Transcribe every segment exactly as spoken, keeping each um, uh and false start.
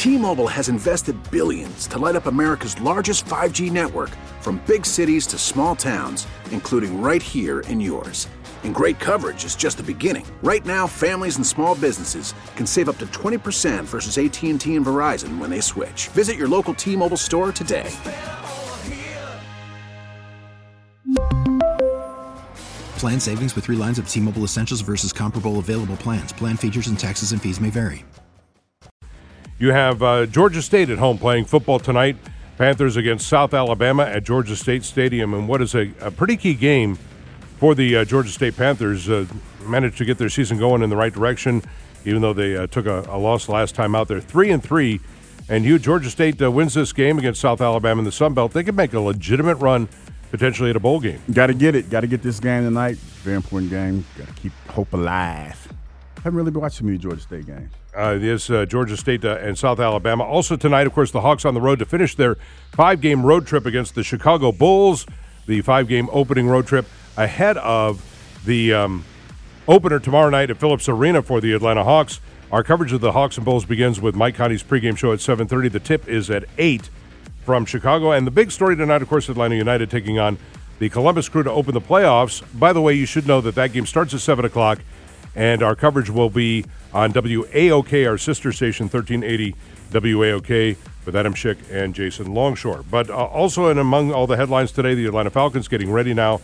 T-Mobile has invested billions to light up America's largest five G network, from big cities to small towns, including right here in yours. And great coverage is just the beginning. Right now, families and small businesses can save up to twenty percent versus A T and T and Verizon when they switch. Visit your local T-Mobile store today. Plan savings with three lines of T-Mobile Essentials versus comparable available plans. Plan features and taxes and fees may vary. You have uh, Georgia State at home playing football tonight. Panthers against South Alabama at Georgia State Stadium. And what is a, a pretty key game for the uh, Georgia State Panthers. Uh, managed to get their season going in the right direction, even though they uh, took a, a loss last time out there. Three and three. And you, Georgia State uh, wins this game against South Alabama in the Sun Belt. They could make a legitimate run potentially at a bowl game. Got to get it. Got to get this game tonight. Very important game. Got to keep hope alive. Haven't really been watching many Georgia State games. Uh, this uh, Georgia State uh, and South Alabama. Also tonight, of course, the Hawks on the road to finish their five-game road trip against the Chicago Bulls. The five-game opening road trip ahead of the um, opener tomorrow night at Phillips Arena for the Atlanta Hawks. Our coverage of the Hawks and Bulls begins with Mike Conti's pregame show at seven thirty. The tip is at eight from Chicago. And the big story tonight, of course, Atlanta United taking on the Columbus Crew to open the playoffs. By the way, you should know that that game starts at seven o'clock, and our coverage will be on W A O K, our sister station, thirteen eighty W A O K, with Adam Schick and Jason Longshore. But uh, also, and among all the headlines today, the Atlanta Falcons getting ready now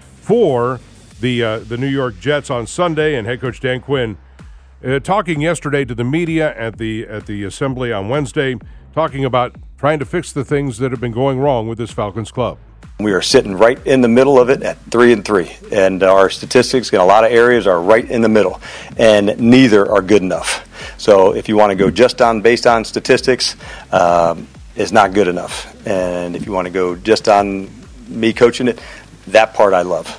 for the uh, the New York Jets on Sunday, and head coach Dan Quinn uh, talking yesterday to the media at the at the assembly on Wednesday, talking about trying to fix the things that have been going wrong with this Falcons club. We are sitting right in the middle of it at three and three, and our statistics in a lot of areas are right in the middle, and neither are good enough. So if you want to go just on based on statistics, um, it's not good enough. And if you want to go just on me coaching it, that part I love.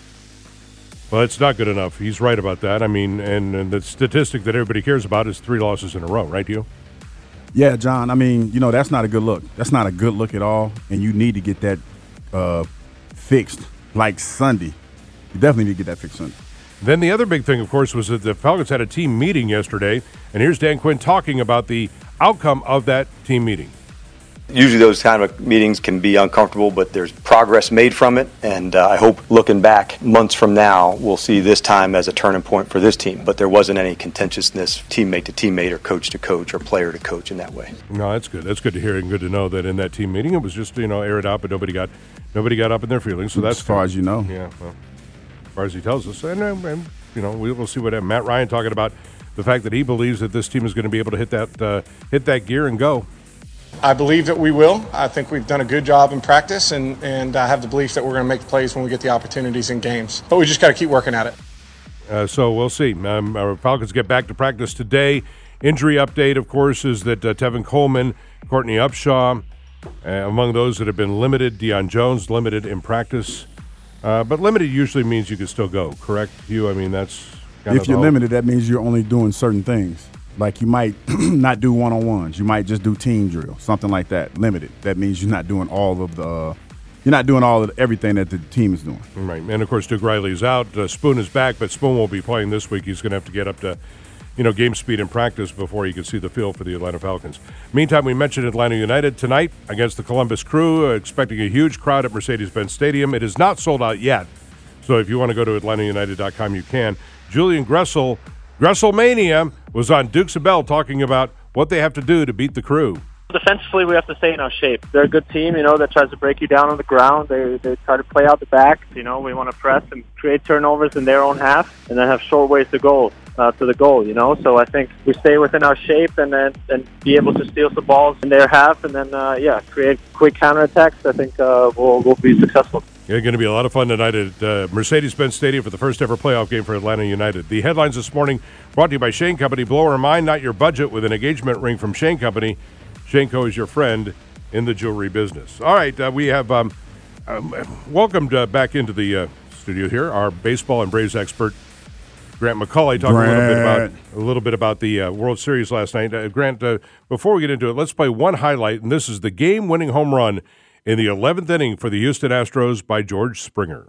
Well, it's not good enough. He's right about that. I mean, and, and the statistic that everybody cares about is three losses in a row, right, you? Yeah, John. I mean, you know, that's not a good look. That's not a good look at all, and you need to get that uh, fixed like Sunday. You definitely need to get that fixed Sunday. Then the other big thing, of course, was that the Falcons had a team meeting yesterday, and here's Dan Quinn talking about the outcome of that team meeting. Usually those kind of meetings can be uncomfortable, but there's progress made from it, and uh, I hope looking back months from now, we'll see this time as a turning point for this team. But there wasn't any contentiousness teammate to teammate or coach to coach or player to coach in that way. No, that's good. That's good to hear and good to know that in that team meeting it was just, you know, air it out, but nobody got nobody got up in their feelings. So that's as far good. as you know. Yeah, well, as far as he tells us. And, and you know, we will see what Matt Ryan talking about the fact that he believes that this team is going to be able to hit that uh, hit that gear and go. I believe that we will. I think we've done a good job in practice, and, and I have the belief that we're going to make plays when we get the opportunities in games. But we just got to keep working at it. Uh, so we'll see. Um, our Falcons get back to practice today. Injury update, of course, is that uh, Tevin Coleman, Courtney Upshaw, uh, among those that have been limited. Deion Jones, limited in practice. Uh, but limited usually means you can still go, correct, Hugh? I mean, that's kind If of you're the limited, that means you're only doing certain things. Like you might not do one-on-ones. You might just do team drill, something like that. Limited. That means you're not doing all of the uh, – you're not doing all of the, everything that the team is doing. Right. And, of course, Duke Riley's out. Uh, Spoon is back, but Spoon won't be playing this week. He's going to have to get up to, you know, game speed in practice before he can see the field for the Atlanta Falcons. Meantime, we mentioned Atlanta United tonight against the Columbus Crew, uh, expecting a huge crowd at Mercedes-Benz Stadium. It is not sold out yet, so if you want to go to Atlanta United dot com, you can. Julian Gressel – Gresselmania was on Dukes and Bell talking about what they have to do to beat the Crew. Defensively, we have to stay in our shape. They're a good team, you know, that tries to break you down on the ground. They they try to play out the back. You know, we want to press and create turnovers in their own half and then have short ways to go uh, to the goal, you know. So I think we stay within our shape and then and be able to steal some balls in their half and then, uh, yeah, create quick counterattacks. I think uh, we'll, we'll be successful. Yeah, going to be a lot of fun tonight at uh, Mercedes-Benz Stadium for the first ever playoff game for Atlanta United. The headlines this morning brought to you by Shane Company. Blow our mind, not your budget, with an engagement ring from Shane Company. Shane Co. is your friend in the jewelry business. All right, uh, we have um, um, welcomed uh, back into the uh, studio here our baseball and Braves expert, Grant McCauley, talking Grant. a little bit about a little bit about the uh, World Series last night. Uh, Grant, uh, before we get into it, let's play one highlight, and this is the game-winning home run in the eleventh inning for the Houston Astros by George Springer.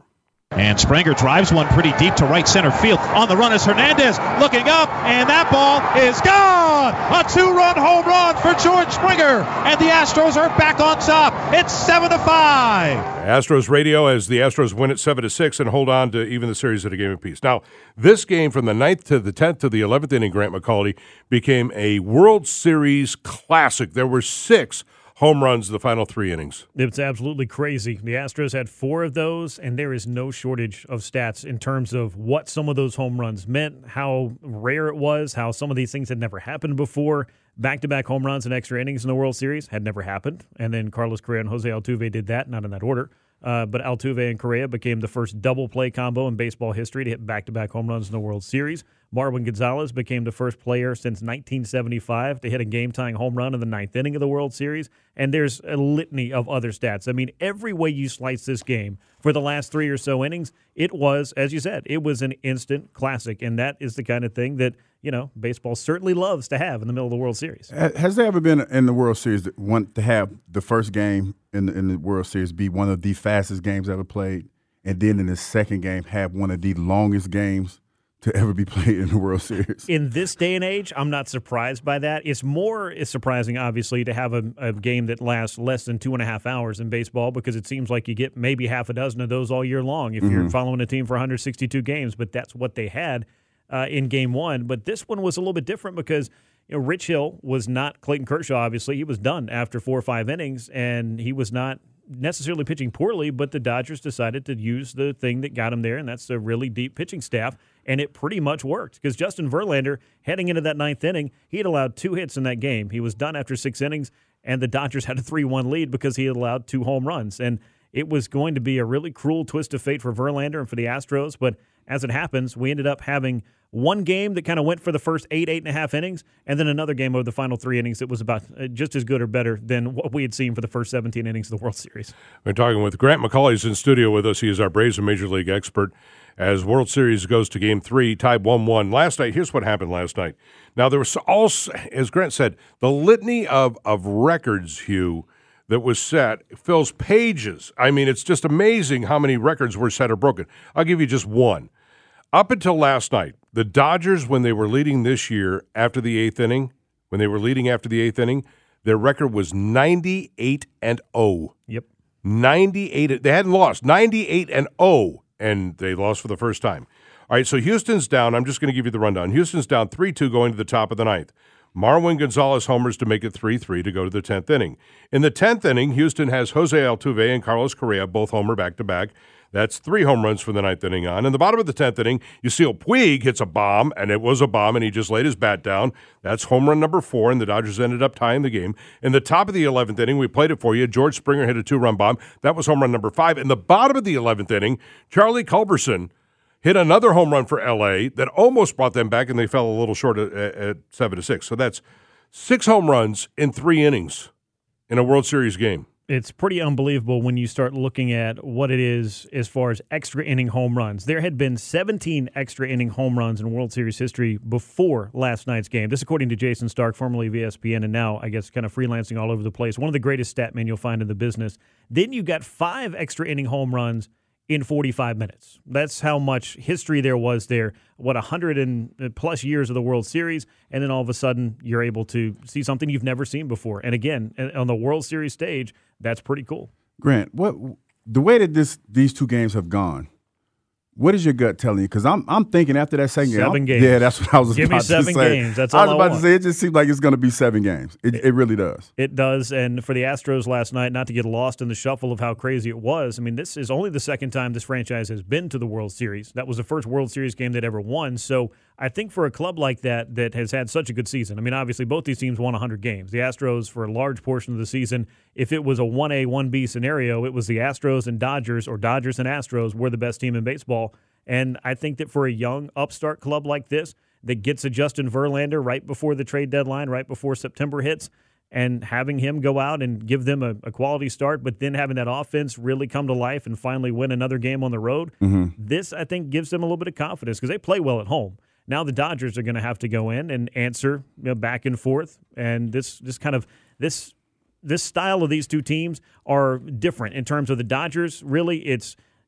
And Springer drives one pretty deep to right center field. On the run is Hernandez looking up, and that ball is gone! A two-run home run for George Springer, and the Astros are back on top. It's seven to five. Astros radio as the Astros win at seven to six and hold on to even the series at a game apiece. Now, this game from the ninth to the tenth to the eleventh inning, Grant McAuley, became a World Series classic. There were six home runs in the final three innings. It's absolutely crazy. The Astros had four of those, and there is no shortage of stats in terms of what some of those home runs meant, how rare it was, how some of these things had never happened before. Back-to-back home runs and extra innings in the World Series had never happened, and then Carlos Correa and Jose Altuve did that, not in that order. Uh, but Altuve and Correa became the first double-play combo in baseball history to hit back-to-back home runs in the World Series. Marwin Gonzalez became the first player since nineteen seventy-five to hit a game-tying home run in the ninth inning of the World Series. And there's a litany of other stats. I mean, every way you slice this game for the last three or so innings, it was, as you said, it was an instant classic. And that is the kind of thing that, you know, baseball certainly loves to have in the middle of the World Series. Has there ever been in the World Series that want to have the first game in the, in the World Series be one of the fastest games ever played, and then in the second game have one of the longest games to ever be played in the World Series? In this day and age, I'm not surprised by that. It's more it's surprising, obviously, to have a, a game that lasts less than two and a half hours in baseball, because it seems like you get maybe half a dozen of those all year long if mm-hmm. you're following a team for one hundred sixty-two games, but that's what they had uh, in game one. But this one was a little bit different because, you know, Rich Hill was not Clayton Kershaw, obviously. He was done after four or five innings, and he was not necessarily pitching poorly, but the Dodgers decided to use the thing that got him there, and that's a really deep pitching staff, and it pretty much worked because Justin Verlander, heading into that ninth inning, he had allowed two hits in that game. He was done after six innings, and the Dodgers had a three one lead because he had allowed two home runs, and it was going to be a really cruel twist of fate for Verlander and for the Astros, but as it happens, we ended up having one game that kind of went for the first eight, eight and a half innings, and then another game over the final three innings that was about just as good or better than what we had seen for the first seventeen innings of the World Series. We're talking with Grant McAuley's in studio with us. He is our Braves and Major League expert. As World Series goes to game three, tied one one. Last night, here's what happened last night. Now, there was also, as Grant said, the litany of, of records, Hugh, that was set fills pages. I mean, it's just amazing how many records were set or broken. I'll give you just one. Up until last night, the Dodgers, when they were leading this year after the eighth inning, when they were leading after the eighth inning, their record was ninety-eight and oh. Yep. ninety-eight. They hadn't lost. ninety-eight and oh, and they lost for the first time. All right, so Houston's down. I'm just going to give you the rundown. Houston's down three two going to the top of the ninth. Marwin Gonzalez homers to make it three three to go to the tenth inning. In the tenth inning, Houston has Jose Altuve and Carlos Correa both homer back-to-back. That's three home runs from the ninth inning on. In the bottom of the tenth inning, Yasiel Puig hits a bomb, and it was a bomb, and he just laid his bat down. That's home run number four, and the Dodgers ended up tying the game. In the top of the eleventh inning, we played it for you. George Springer hit a two-run bomb. That was home run number five. In the bottom of the eleventh inning, Charlie Culberson hit another home run for L A that almost brought them back, and they fell a little short at, at seven to six. So that's six home runs in three innings in a World Series game. It's pretty unbelievable when you start looking at what it is as far as extra inning home runs. There had been seventeen extra inning home runs in World Series history before last night's game. This according to Jason Stark, formerly of E S P N, and now, I guess, kind of freelancing all over the place. One of the greatest stat men you'll find in the business. Then you got five extra inning home runs in forty-five minutes. That's how much history there was there. What, one hundred and plus years of the World Series, and then all of a sudden you're able to see something you've never seen before. And again, on the World Series stage, that's pretty cool. Grant, what the way that this these two games have gone, what is your gut telling you? Because I'm I'm thinking after that second seven game, games. Yeah, that's what I was Give about me seven to say. games. That's all I was about I want. to say. It just seems like it's going to be seven games. It, it it really does. It does. And for the Astros last night, not to get lost in the shuffle of how crazy it was. I mean, this is only the second time this franchise has been to the World Series. That was the first World Series game they'd ever won. So I think for a club like that that has had such a good season, I mean, obviously both these teams won one hundred games. The Astros for a large portion of the season. If it was a one A, one B scenario, it was the Astros and Dodgers, or Dodgers and Astros were the best team in baseball. And I think that for a young upstart club like this that gets a Justin Verlander right before the trade deadline, right before September hits, and having him go out and give them a, a quality start, but then having that offense really come to life and finally win another game on the road, mm-hmm. this, I think, gives them a little bit of confidence because they play well at home. Now the Dodgers are going to have to go in and answer, you know, back and forth, and this, this kind of this this style of these two teams are different in terms of the Dodgers. Really, it's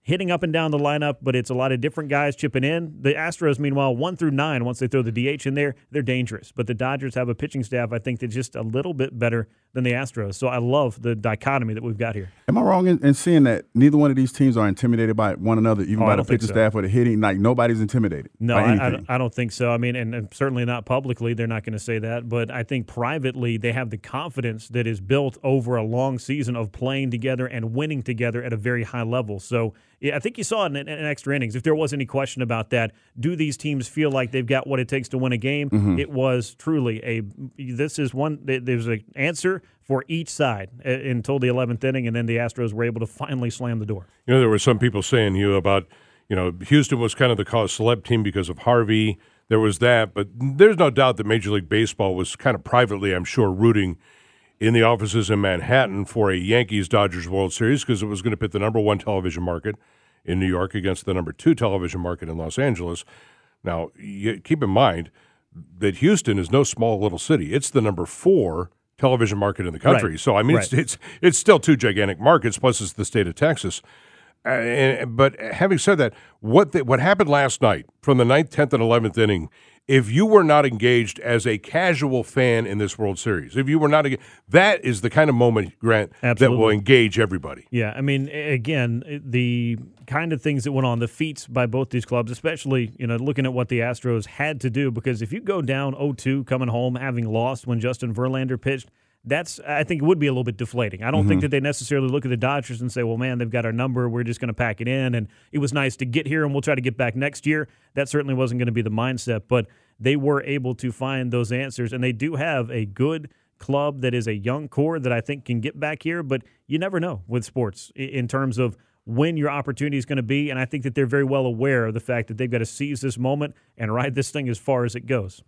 hitting up and down the lineup, but it's a lot of different guys chipping in. The Astros, meanwhile, one through nine, once they throw the D H in there, they're dangerous. But the Dodgers have a pitching staff, I think, that's just a little bit better than the Astros. So I love the dichotomy that we've got here. Am I wrong in, in seeing that neither one of these teams are intimidated by one another, even oh, by the pitching so. staff or the hitting? Like, nobody's intimidated no, by I, anything. I, I don't think so. I mean, and, and certainly not publicly. They're not going to say that. But I think privately they have the confidence that is built over a long season of playing together and winning together at a very high level. So yeah, I think you saw it in, in, in extra innings. If there was any question about that, do these teams feel like they've got what it takes to win a game? Mm-hmm. It was truly a – this is one – there's an answer for each side until the eleventh inning, and then the Astros were able to finally slam the door. You know, there were some people saying, you about, you know, Houston was kind of the cause celeb team because of Harvey. There was that, but there's no doubt that Major League Baseball was kind of privately, I'm sure, rooting in the offices in Manhattan for a Yankees-Dodgers World Series because it was going to pit the number one television market in New York against the number two television market in Los Angeles. Now, you, keep in mind that Houston is no small little city. It's the number four television market in the country. Right. So, I mean, right. it's, it's it's still two gigantic markets, plus it's the state of Texas. Uh, and, but having said that, what the, what happened last night from the ninth, tenth, and eleventh inning, if you were not engaged as a casual fan in this World Series, if you were not, that is the kind of moment, Grant, Absolutely. that will engage everybody. Yeah, I mean, again, the kind of things that went on, the feats by both these clubs, especially, you know, looking at what the Astros had to do, because if you go down oh two coming home, having lost when Justin Verlander pitched, that's, I think it would be a little bit deflating. I don't Mm-hmm. think that they necessarily look at the Dodgers and say, well, man, they've got our number. We're just going to pack it in. And it was nice to get here and we'll try to get back next year. That certainly wasn't going to be the mindset. But they were able to find those answers. And they do have a good club that is a young core that I think can get back here. But you never know with sports in terms of when your opportunity is going to be. And I think that they're very well aware of the fact that they've got to seize this moment and ride this thing as far as it goes.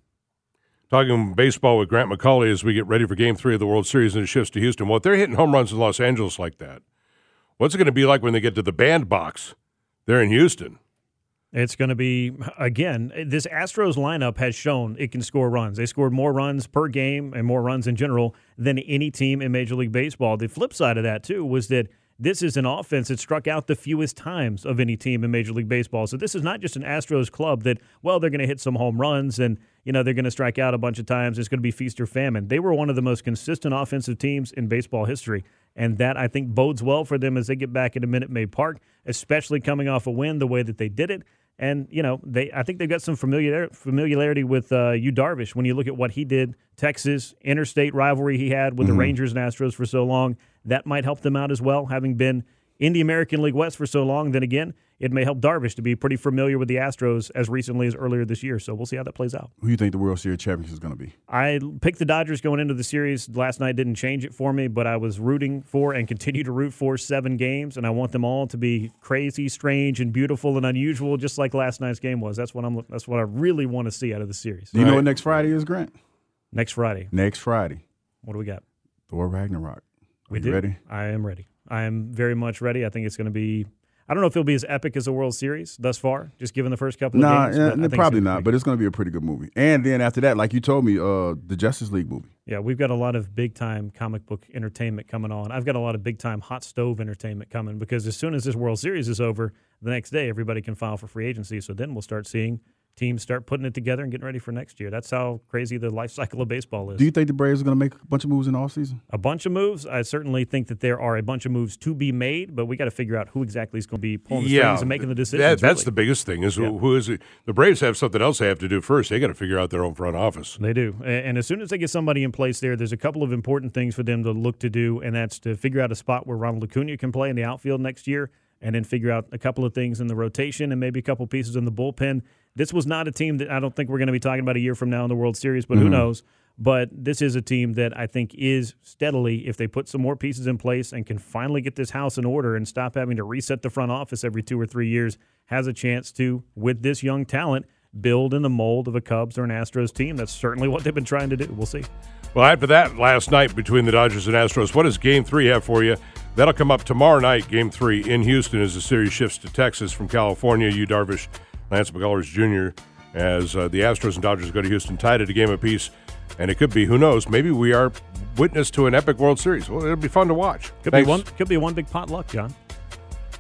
Talking baseball with Grant McCauley as we get ready for Game Three of the World Series and it shifts to Houston. Well, if they're hitting home runs in Los Angeles like that, what's it going to be like when they get to the bandbox there in Houston? It's going to be, again, this Astros lineup has shown it can score runs. They scored more runs per game and more runs in general than any team in Major League Baseball. The flip side of that, too, was that this is an offense that struck out the fewest times of any team in Major League Baseball. So this is not just an Astros club that, well, they're going to hit some home runs and, you know, they're going to strike out a bunch of times. It's going to be feast or famine. They were one of the most consistent offensive teams in baseball history, and that, I think, bodes well for them as they get back into Minute Maid Park, especially coming off a win the way that they did it. And, you know, they I think they've got some familiar, familiarity with uh, Yu Darvish when you look at what he did, Texas, interstate rivalry he had with mm-hmm. the Rangers and Astros for so long. That might help them out as well, having been in the American League West for so long. Then again, it may help Darvish to be pretty familiar with the Astros as recently as earlier this year. So we'll see how that plays out. Who do you think the World Series champion is going to be? I picked the Dodgers going into the series. Last night didn't change it for me, but I was rooting for and continue to root for seven games, and I want them all to be crazy, strange, and beautiful and unusual, just like last night's game was. That's what I'm. That's what I really want to see out of the series. Do you all know right. what next Friday is, Grant? Next Friday. Next Friday. What do we got? Thor Ragnarok. Are we you do. ready? I am ready. I am very much ready. I think it's going to be. I don't know if it'll be as epic as the World Series thus far, just given the first couple of nah, games. Nah, yeah, probably not, but it's going to be a pretty good movie. And then after that, like you told me, uh, the Justice League movie. Yeah, we've got a lot of big-time comic book entertainment coming on. I've got a lot of big-time hot stove entertainment coming because as soon as this World Series is over, the next day everybody can file for free agency. So then we'll start seeing teams start putting it together and getting ready for next year. That's how crazy the life cycle of baseball is. Do you think the Braves are going to make a bunch of moves in the offseason? A bunch of moves? I certainly think that there are a bunch of moves to be made, but we got to figure out who exactly is going to be pulling the yeah, strings and making the decisions. That, that's really. the biggest thing is yeah. who, who is it? The Braves have something else they have to do first. They got to figure out their own front office. They do. And as soon as they get somebody in place there, there's a couple of important things for them to look to do, and that's to figure out a spot where Ronald Acuna can play in the outfield next year, and then figure out a couple of things in the rotation and maybe a couple pieces in the bullpen. This was not a team that I don't think we're going to be talking about a year from now in the World Series, but mm-hmm. who knows. But this is a team that I think is steadily, if they put some more pieces in place and can finally get this house in order and stop having to reset the front office every two or three years, has a chance to, with this young talent, build in the mold of a Cubs or an Astros team. That's certainly what they've been trying to do. We'll see. Well, after that last night between the Dodgers and Astros, what does Game three have for you? That'll come up tomorrow night, Game three in Houston, as the series shifts to Texas from California. Yu Darvish, Lance McCullers Junior, as uh, the Astros and Dodgers go to Houston, tied at a game apiece. And it could be, who knows, maybe we are witness to an epic World Series. Well, it'll be fun to watch. Could Thanks. be one. Could be one big potluck, John.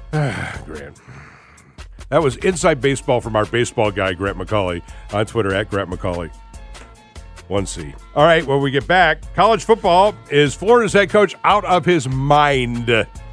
Grant. That was Inside Baseball from our baseball guy, Grant McCauley, on Twitter at Grant McCauley. one C. All right, when we get back, college football, is Florida's head coach out of his mind?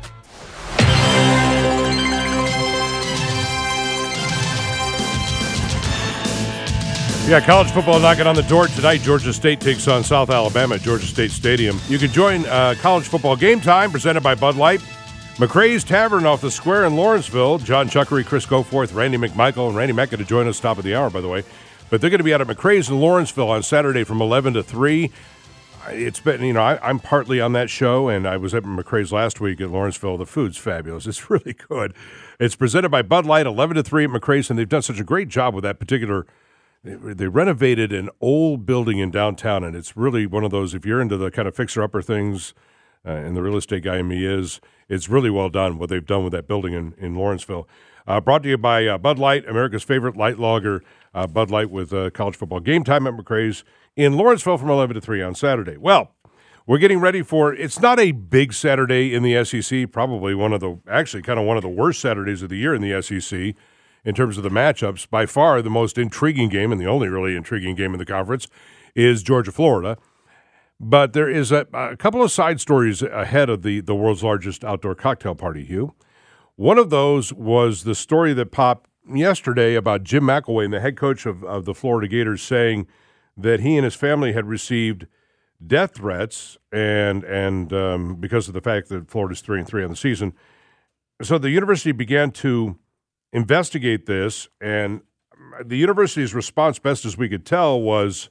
Yeah, college football knocking on the door tonight. Georgia State takes on South Alabama at Georgia State Stadium. You can join uh, college football game time presented by Bud Light. McCrae's Tavern off the square in Lawrenceville. John Chuckery, Chris Goforth, Randy McMichael, and Randy Mecca to join us top of the hour, by the way. But they're going to be out at McCrae's in Lawrenceville on Saturday from eleven to three. It's been, you know, I, I'm partly on that show, and I was at McCrae's last week at Lawrenceville. The food's fabulous. It's really good. It's presented by Bud Light, eleven to three at McCrae's, and they've done such a great job with that particular. They renovated an old building in downtown, and it's really one of those, if you're into the kind of fixer-upper things, uh, and the real estate guy in me is, it's really well done, what they've done with that building in, in Lawrenceville. Uh, brought to you by uh, Bud Light, America's favorite light lager, uh, Bud Light with uh, college football game time at McCrae's in Lawrenceville from eleven to three on Saturday. Well, we're getting ready for, it's not a big Saturday in the S E C, probably one of the, actually kind of one of the worst Saturdays of the year in the S E C. In terms of the matchups, by far the most intriguing game and the only really intriguing game in the conference is Georgia-Florida. But there is a, a couple of side stories ahead of the, the world's largest outdoor cocktail party, Hugh. One of those was the story that popped yesterday about Jim McElwain, the head coach of, of the Florida Gators, saying that he and his family had received death threats and, and um, because of the fact that Florida's three and three on the season. So the university began to investigate this, and the university's response, best as we could tell, was,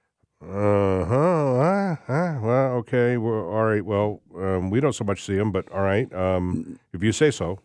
uh-huh, uh, uh, well, okay, well, all right, well, um, we don't so much see them, but all right, um, if you say so.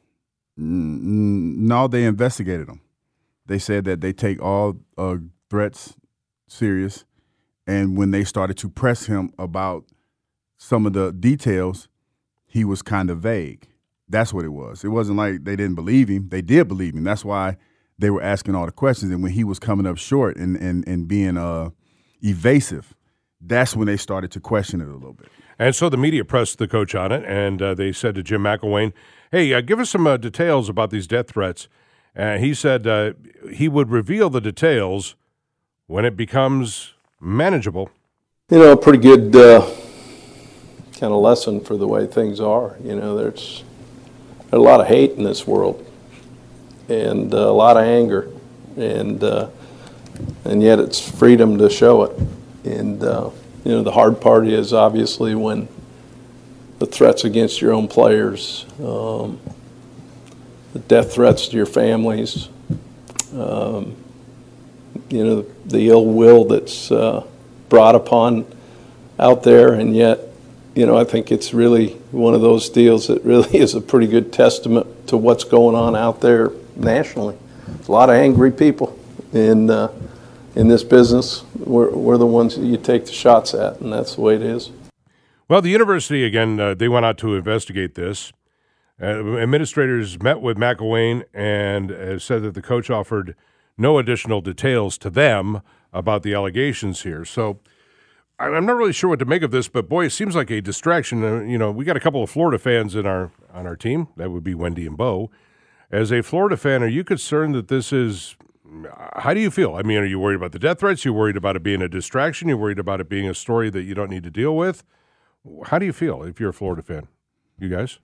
No, they investigated them. They said that they take all uh, threats serious, and when they started to press him about some of the details, he was kind of vague. That's what it was. It wasn't like they didn't believe him. They did believe him. That's why they were asking all the questions. And when he was coming up short and, and, and being uh, evasive, that's when they started to question it a little bit. And so the media pressed the coach on it, and uh, they said to Jim McElwain, hey, uh, give us some uh, details about these death threats. And he said uh, he would reveal the details when it becomes manageable. You know, a pretty good uh, kind of lesson for the way things are. You know, there's a lot of hate in this world, and uh, a lot of anger, and uh, and yet it's freedom to show it. And uh, you know, the hard part is obviously when the threats against your own players, um, the death threats to your families, um, you know, the, the ill will that's uh, brought upon out there, and yet, you know, I think it's really one of those deals that really is a pretty good testament to what's going on out there nationally. There's a lot of angry people in uh, in this business. We're, we're the ones that you take the shots at, and that's the way it is. Well, the university, again, uh, they went out to investigate this. Uh, administrators met with McElwain and uh, said that the coach offered no additional details to them about the allegations here. So I'm not really sure what to make of this, but boy, it seems like a distraction. Uh, you know, we got a couple of Florida fans in our on our team. That would be Wendy and Bo. As a Florida fan, are you concerned that this is? How do you feel? I mean, are you worried about the death threats? You're worried about it being a distraction? You're worried about it being a story that you don't need to deal with? How do you feel if you're a Florida fan? You guys?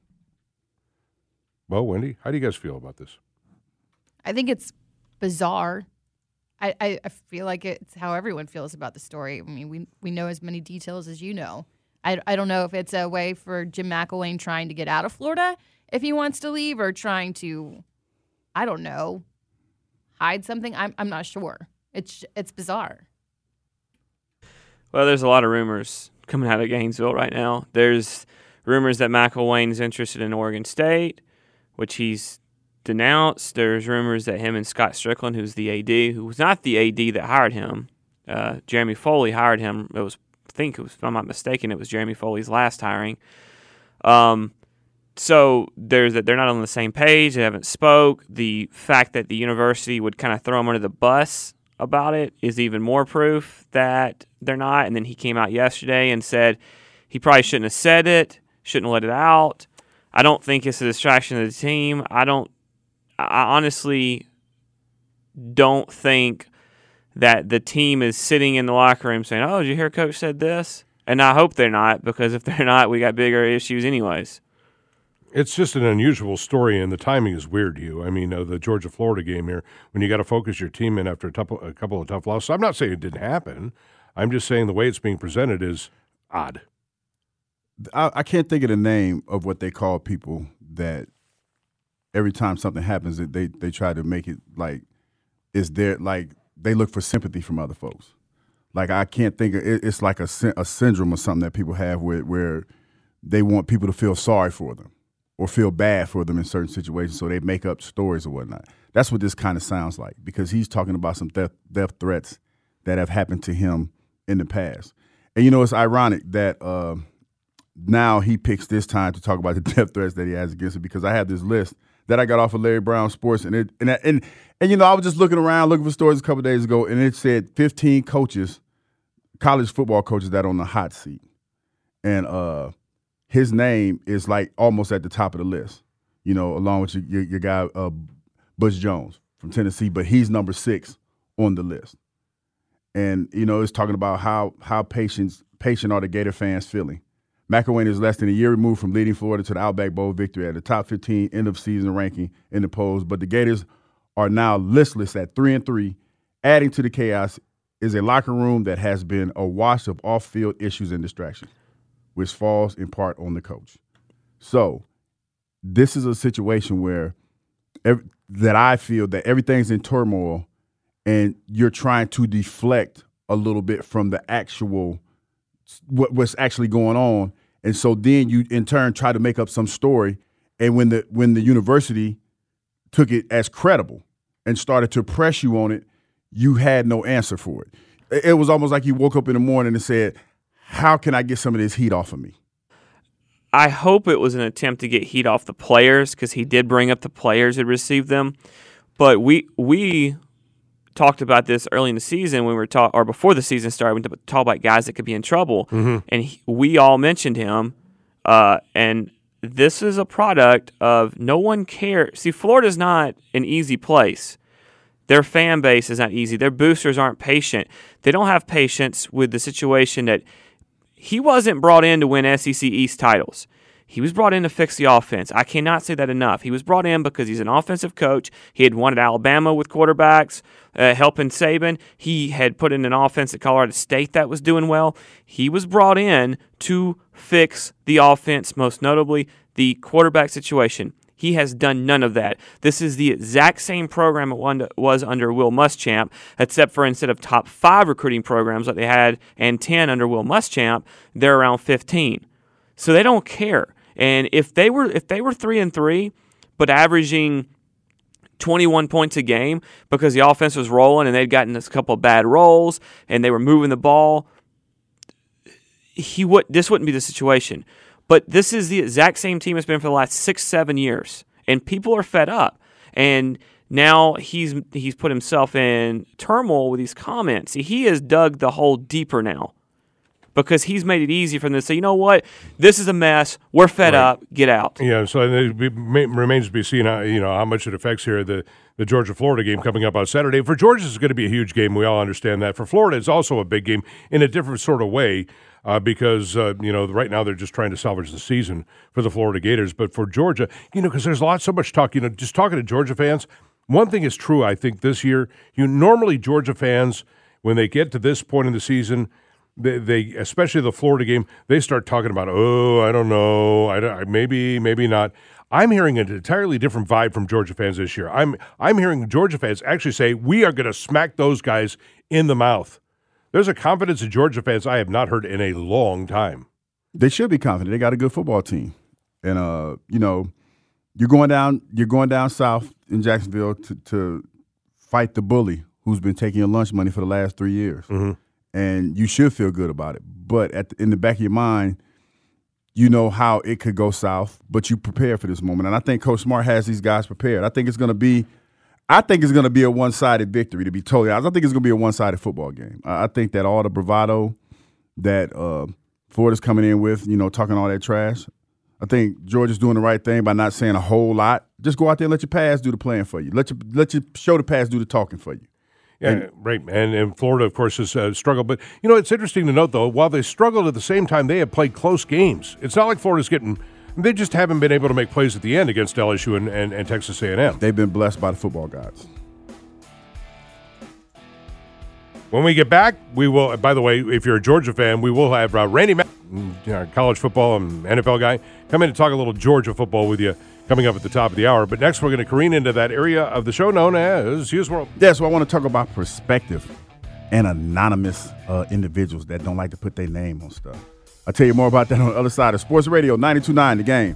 Bo, Wendy, how do you guys feel about this? I think it's bizarre. I, I, I feel like it's how everyone feels about the story. I mean, we we know as many details as you know. I, I don't know if it's a way for Jim McElwain trying to get out of Florida if he wants to leave, or trying to, I don't know, hide something. I'm I'm not sure. It's it's bizarre. Well, there's a lot of rumors coming out of Gainesville right now. There's rumors that McElwain is interested in Oregon State, which he's denounced. There's rumors that him and Scott Strickland, who's the A D, who was not the A D that hired him, uh, Jeremy Foley hired him. It was, I think, it was, if I'm not mistaken, it was Jeremy Foley's last hiring. Um, so there's that they're not on the same page. They haven't spoke. The fact that the university would kind of throw him under the bus about it is even more proof that they're not. And then he came out yesterday and said he probably shouldn't have said it, shouldn't have let it out. I don't think it's a distraction of the team. I don't. I honestly don't think that the team is sitting in the locker room saying, "Oh, did you hear Coach said this?" And I hope they're not, because if they're not, we got bigger issues anyways. It's just an unusual story, and the timing is weird, Hugh. I mean, uh, the Georgia-Florida game here, when you got to focus your team in after a, couple, a couple of tough losses. I'm not saying it didn't happen. I'm just saying the way it's being presented is odd. I, I can't think of the name of what they call people that every time something happens, they they try to make it like it's their, like they look for sympathy from other folks. Like I can't think of it, it's like a, a syndrome or something that people have where where they want people to feel sorry for them or feel bad for them in certain situations, so they make up stories or whatnot. That's what this kind of sounds like, because he's talking about some death, death threats that have happened to him in the past. And, you know, it's ironic that uh, now he picks this time to talk about the death threats that he has against him, because I have this list that I got off of Larry Brown Sports, and it and and, and you know, I was just looking around, looking for stories a couple days ago, and it said fifteen coaches, college football coaches that are on the hot seat. And uh his name is like almost at the top of the list, you know, along with your, your, your guy, uh, Butch Jones from Tennessee, but he's number six on the list. And, you know, it's talking about how how patient, patient are the Gator fans feeling. McElwain is less than a year removed from leading Florida to the Outback Bowl victory at the top fifteen end-of-season ranking in the polls, but the Gators are now listless at three and three. Adding to the chaos is a locker room that has been awash of off-field issues and distractions, which falls in part on the coach. So this is a situation where every, that I feel that everything's in turmoil, and you're trying to deflect a little bit from the actual what, what's actually going on. And so then you in turn try to make up some story. And when the when the university took it as credible and started to press you on it, you had no answer for it. It was almost like you woke up in the morning and said, how can I get some of this heat off of me? I hope it was an attempt to get heat off the players, because he did bring up the players who received them. But we we talked about this early in the season when we were talk, or before the season started. We talked about guys that could be in trouble, mm-hmm. and he, we all mentioned him. Uh, and this is a product of no one cares. See, Florida's not an easy place. Their fan base is not easy. Their boosters aren't patient. They don't have patience with the situation that he wasn't brought in to win S E C East titles. He was brought in to fix the offense. I cannot say that enough. He was brought in because he's an offensive coach. He had won at Alabama with quarterbacks, uh, helping Saban. He had put in an offense at Colorado State that was doing well. He was brought in to fix the offense, most notably the quarterback situation. He has done none of that. This is the exact same program it was under Will Muschamp, except for instead of top five recruiting programs like they had and ten under Will Muschamp, they're around fifteen. So they don't care. And if they were if they were three and three, but averaging twenty-one points a game because the offense was rolling and they'd gotten a couple of bad rolls and they were moving the ball, he would this wouldn't be the situation. But this is the exact same team it's been for the last six, seven years, and people are fed up. And now he's he's put himself in turmoil with these comments. See, he has dug the hole deeper now, because he's made it easy for them to say, you know what, this is a mess. We're fed right. up. Get out. Yeah, so it remains to be seen how, you know, how much it affects here the, the Georgia-Florida game coming up on Saturday. For Georgia, it's going to be a huge game. We all understand that. For Florida, it's also a big game in a different sort of way uh, because, uh, you know, right now they're just trying to salvage the season for the Florida Gators. But for Georgia, you know, because there's a lot, so much talk, you know, just talking to Georgia fans, one thing is true, I think, this year. You normally Georgia fans, when they get to this point in the season, They, they, especially the Florida game, they start talking about, oh, I don't know, I don't, maybe, maybe not. I'm hearing an entirely different vibe from Georgia fans this year. I'm, I'm hearing Georgia fans actually say, we are going to smack those guys in the mouth. There's a confidence in Georgia fans I have not heard in a long time. They should be confident. They got a good football team, and uh, you know, you're going down, you're going down south in Jacksonville to, to fight the bully who's been taking your lunch money for the last three years. Mm-hmm. And you should feel good about it. But at the, in the back of your mind, you know how it could go south, but you prepare for this moment. And I think Coach Smart has these guys prepared. I think it's going to be I think it's going to be a one-sided victory, to be totally honest. I think it's going to be a one-sided football game. I think that all the bravado that uh, Florida's coming in with, you know, talking all that trash, I think Georgia's doing the right thing by not saying a whole lot. Just go out there and let your pass do the playing for you. Let your let your show the pass do the talking for you. Yeah, and, right. And, and Florida, of course, has uh, struggled. But, you know, it's interesting to note, though, while they struggled at the same time, they have played close games. It's not like Florida's getting – they just haven't been able to make plays at the end against L S U and, and, and Texas A and M. They've been blessed by the football gods. When we get back, we will – by the way, if you're a Georgia fan, we will have uh, Randy Mack, college football and N F L guy, come in to talk a little Georgia football with you coming up at the top of the hour. But next, we're going to careen into that area of the show known as Hughes World. Yeah, so I want to talk about perspective and anonymous uh, individuals that don't like to put their name on stuff. I'll tell you more about that on the other side of Sports Radio ninety-two point nine, The Game.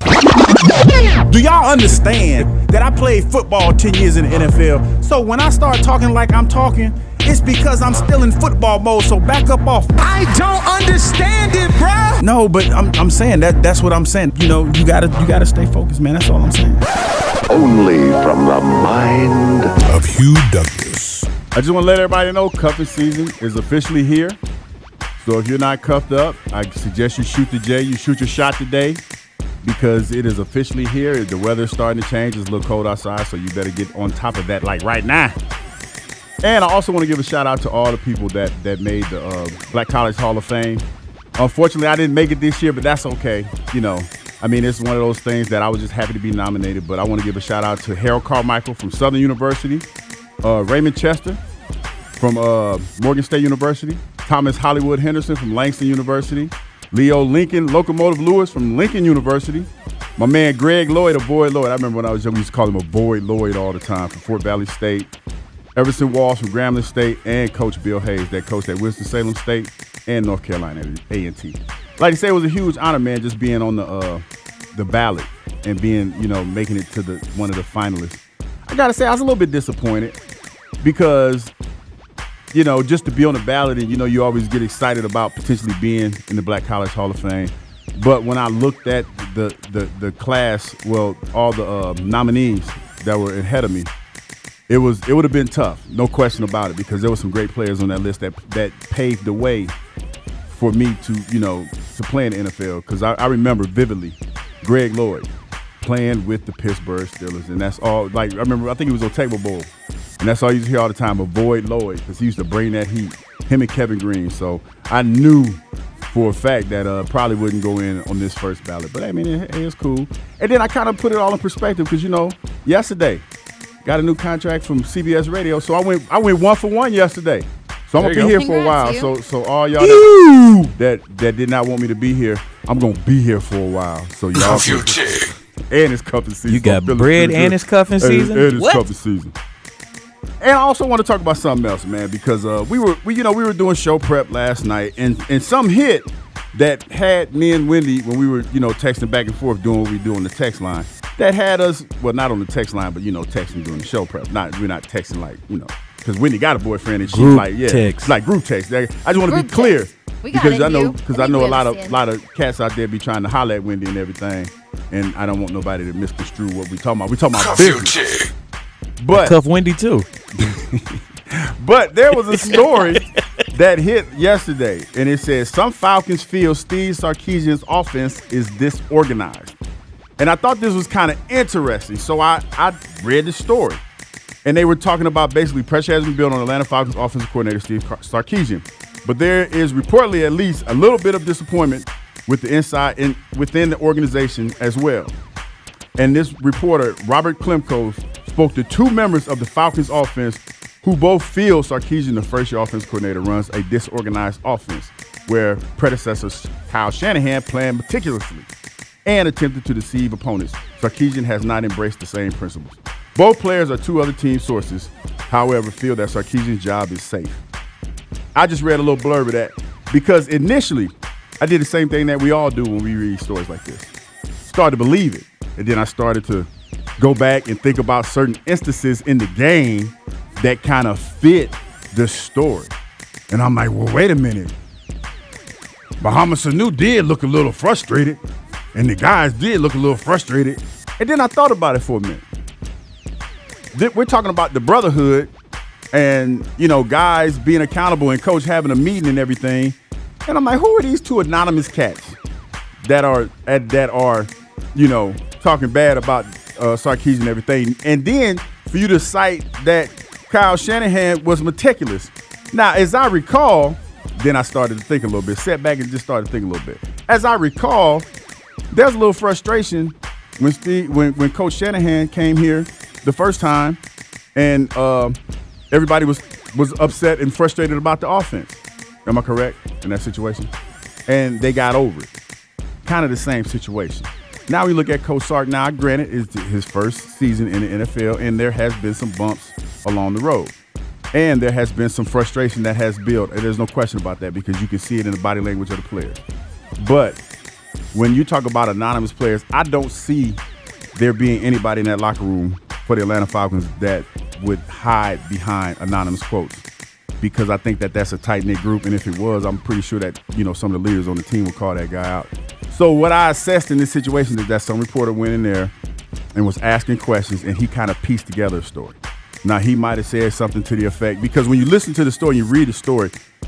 Do y'all understand that I played football ten years in the N F L? So when I start talking like I'm talking, it's because I'm still in football mode, so back up off. I don't understand it, bro. No, but I'm I'm saying that that's what I'm saying. You know, you gotta you gotta stay focused, man. That's all I'm saying. Only from the mind of Hugh Douglas. I just want to let everybody know cuffing season is officially here. So if you're not cuffed up, I suggest you shoot the J. You shoot your shot today because it is officially here. The weather's starting to change. It's a little cold outside, so you better get on top of that like right now. And I also want to give a shout out to all the people that that made the uh, Black College Hall of Fame. Unfortunately, I didn't make it this year, but that's okay. You know, I mean, it's one of those things that I was just happy to be nominated. But I want to give a shout out to Harold Carmichael from Southern University, uh, Raymond Chester from uh, Morgan State University, Thomas Hollywood Henderson from Langston University, Leo Lincoln, Locomotive Lewis from Lincoln University, my man Greg Lloyd, a Boyd Lloyd. I remember when I was young, we used to call him a Boyd Lloyd all the time from Fort Valley State. Everson Walls from Grambling State, and Coach Bill Hayes that coached at Winston-Salem State and North Carolina A and T. Like I said, it was a huge honor, man, just being on the uh, the ballot and being, you know, making it to the one of the finalists. I got to say, I was a little bit disappointed because, you know, just to be on the ballot and, you know, you always get excited about potentially being in the Black College Hall of Fame. But when I looked at the the, the class, well, all the uh, nominees that were ahead of me, It was it would have been tough, no question about it, because there were some great players on that list that that paved the way for me to, you know, to play in the N F L. Because I, I remember vividly Greg Lloyd playing with the Pittsburgh Steelers, and that's all. Like I remember, I think it was Otego Bowl, and that's all you used to hear all the time. Avoid Lloyd, because he used to bring that heat. Him and Kevin Green. So I knew for a fact that uh, probably wouldn't go in on this first ballot. But I mean, it, it was cool. And then I kind of put it all in perspective because, you know, yesterday. Got a new contract from C B S Radio, so I went I went one for one yesterday. So I'm gonna be go. here for a while. So so all y'all that, that that did not want me to be here, I'm gonna be here for a while. So y'all can, and it's cuffing season. You got so bread and it's cuffing season. And, and it's cuffing season. And I also want to talk about something else, man, because uh, we were we you know we were doing show prep last night, and and some hit that had me and Wendy when we were you know texting back and forth doing what we do on the text line. That had us, well, not on the text line, but, you know, texting during the show prep. Not We're not texting like, you know, because Wendy got a boyfriend and she's group like, yeah, text. like group text. I just want to be clear we because got I know you. because I, I know a lot of lot of cats out there be trying to holler at Wendy and everything, and I don't want nobody to misconstrue what we talking about. We talking about business. But cuff Wendy too. But there was a story that hit yesterday, and it says some Falcons feel Steve Sarkisian's offense is disorganized. And I thought this was kind of interesting, so I, I read the story. And they were talking about basically pressure has been built on Atlanta Falcons offensive coordinator Steve Sarkisian. But there is reportedly at least a little bit of disappointment with the inside in, within the organization as well. And this reporter, Robert Klemko, spoke to two members of the Falcons offense who both feel Sarkisian, the first-year offense coordinator, runs a disorganized offense where predecessor Kyle Shanahan planned meticulously and attempted to deceive opponents. Sarkisian has not embraced the same principles. Both players are two other team sources, however, feel that Sarkisian's job is safe. I just read a little blurb of that because initially I did the same thing that we all do when we read stories like this. Started to believe it, and then I started to go back and think about certain instances in the game that kind of fit the story. And I'm like, well, wait a minute. Mohamed Sanu did look a little frustrated. And the guys did look a little frustrated. And then I thought about it for a minute. We're talking about the brotherhood and, you know, guys being accountable and coach having a meeting and everything. And I'm like, who are these two anonymous cats that are that are you know, talking bad about uh, Sarkisian and everything. And then for you to cite that Kyle Shanahan was meticulous. Now, as I recall, then I started to think a little bit. Sat back and just started to think a little bit. As I recall, there's a little frustration when Steve, when, when Coach Shanahan came here the first time, and uh, everybody was was upset and frustrated about the offense. Am I correct in that situation? And they got over it. Kind of the same situation. Now we look at Coach Sark. Now, granted, it's his first season in the N F L, and there has been some bumps along the road. And there has been some frustration that has built, and there's no question about that because you can see it in the body language of the players. But when you talk about anonymous players, I don't see there being anybody in that locker room for the Atlanta Falcons that would hide behind anonymous quotes, because I think that that's a tight-knit group, and if it was, I'm pretty sure that, you know, some of the leaders on the team would call that guy out. So what I assessed in this situation is that some reporter went in there and was asking questions, and he kind of pieced together a story. Now, he might have said something to the effect, because when you listen to the story, you read the story,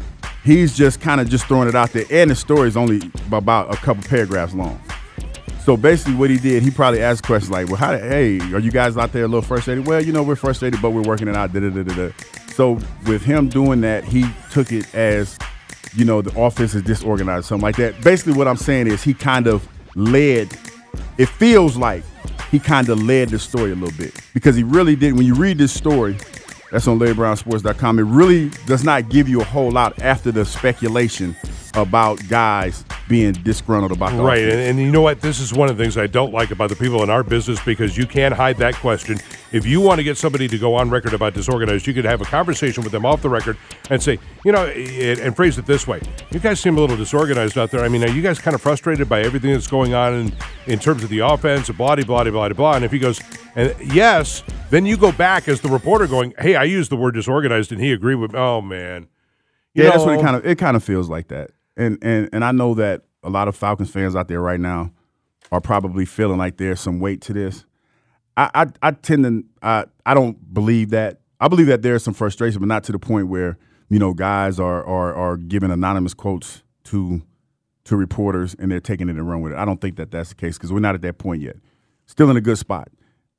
he's just kind of just throwing it out there, and the story is only about a couple paragraphs long. So basically what he did, he probably asked questions like, well, how did, hey, are you guys out there a little frustrated? Well, you know, we're frustrated, but we're working it out, da-da-da-da-da. So with him doing that, he took it as, you know, the offense is disorganized, something like that. Basically what I'm saying is he kind of led, it feels like he kind of led the story a little bit, because he really did. When you read this story, that's on Larry Brown Sports dot com, it really does not give you a whole lot after the speculation about guys being disgruntled about the right. offense. And, and you know what? This is one of the things I don't like about the people in our business, because you can't hide that question. If you want to get somebody to go on record about disorganized, you could have a conversation with them off the record and say, you know, and, and phrase it this way. You guys seem a little disorganized out there. I mean, are you guys kind of frustrated by everything that's going on in, in terms of the offense, blah, blah, blah, blah, blah. And if he goes, and yes, then you go back as the reporter going, hey, I used the word disorganized, and he agreed with me. Oh, man. You yeah, know, that's what it kind of, it kind of feels like that. And, and and I know that a lot of Falcons fans out there right now are probably feeling like there's some weight to this. I I, I tend to I, I don't believe that. I believe that there's some frustration, but not to the point where, you know, guys are are are giving anonymous quotes to to reporters and they're taking it and run with it. I don't think that that's the case, because we're not at that point yet. Still in a good spot.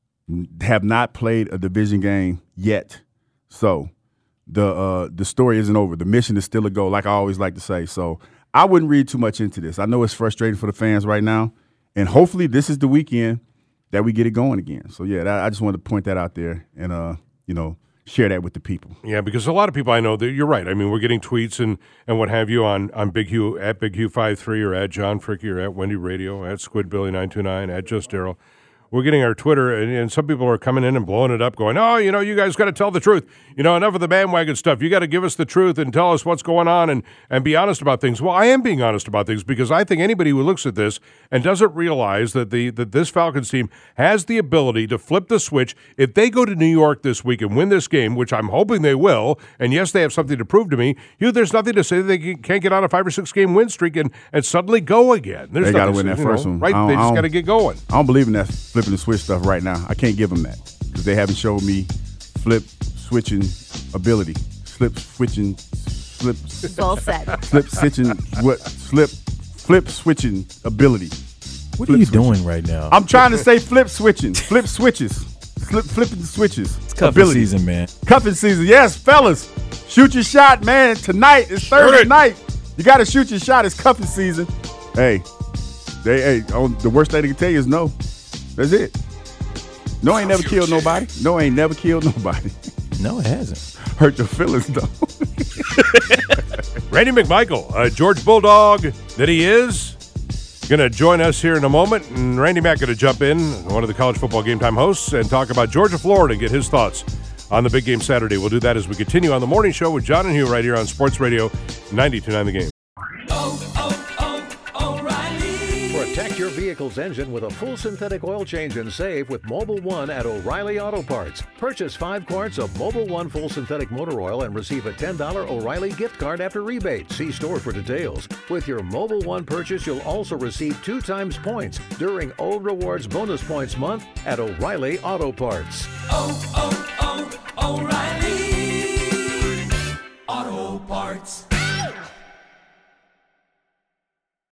Have not played a division game yet, so. The uh, the story isn't over. The mission is still a goal, like I always like to say. So I wouldn't read too much into this. I know it's frustrating for the fans right now, and hopefully this is the weekend that we get it going again. So, yeah, that, I just wanted to point that out there and, uh, you know, share that with the people. Yeah, because a lot of people I know, that you're right. I mean, we're getting tweets and, and what have you on, on Big Hugh, at Big Hugh fifty-three, or at John Fricky, or at Wendy Radio, at Squid Billy nine two nine, at Just Daryl. We're getting our Twitter, and, and some people are coming in and blowing it up, going, oh, you know, you guys got to tell the truth. You know, enough of the bandwagon stuff. You got to give us the truth and tell us what's going on and, and be honest about things. Well, I am being honest about things, because I think anybody who looks at this and doesn't realize that the that this Falcons team has the ability to flip the switch, if they go to New York this week and win this game, which I'm hoping they will, and yes, they have something to prove to me, you know, there's nothing to say that they can't get on a five or six game win streak and, and suddenly go again. There's they got to win that first know, one. Right? They just got to get going. I don't believe in that flipping the switch stuff right now. I can't give them that, because they haven't showed me flip switching ability. Flip switching, flip. Well said. Flip switching, what? Flip, flip switching ability. What flip are you switching. doing right now? I'm trying to say flip switching, flip switches, flip flipping switches. It's cuffing ability. season, man. Cuffing season, yes, fellas. Shoot your shot, man. Tonight is Thursday night. You got to shoot your shot. It's cuffing season. Hey, they, hey, oh, the worst thing they can tell you is no. That's it. No ain't never killed nobody. No ain't never killed nobody. No, it hasn't. Hurt your feelings, though. Randy McMichael, uh, George Bulldog that he is, going to join us here in a moment. And Randy Mack going to jump in, one of the College Football Game Time hosts, and talk about Georgia, Florida, and get his thoughts on the big game Saturday. We'll do that as we continue on the morning show with John and Hugh right here on Sports Radio ninety-two point nine The Game. Protect your vehicle's engine with a full synthetic oil change and save with Mobil one at O'Reilly Auto Parts. Purchase five quarts of Mobil one full synthetic motor oil and receive a ten dollars O'Reilly gift card after rebate. See store for details. With your Mobil one purchase, you'll also receive two times points during O Rewards Bonus Points Month at O'Reilly Auto Parts. Oh, oh, oh, O'Reilly Auto Parts.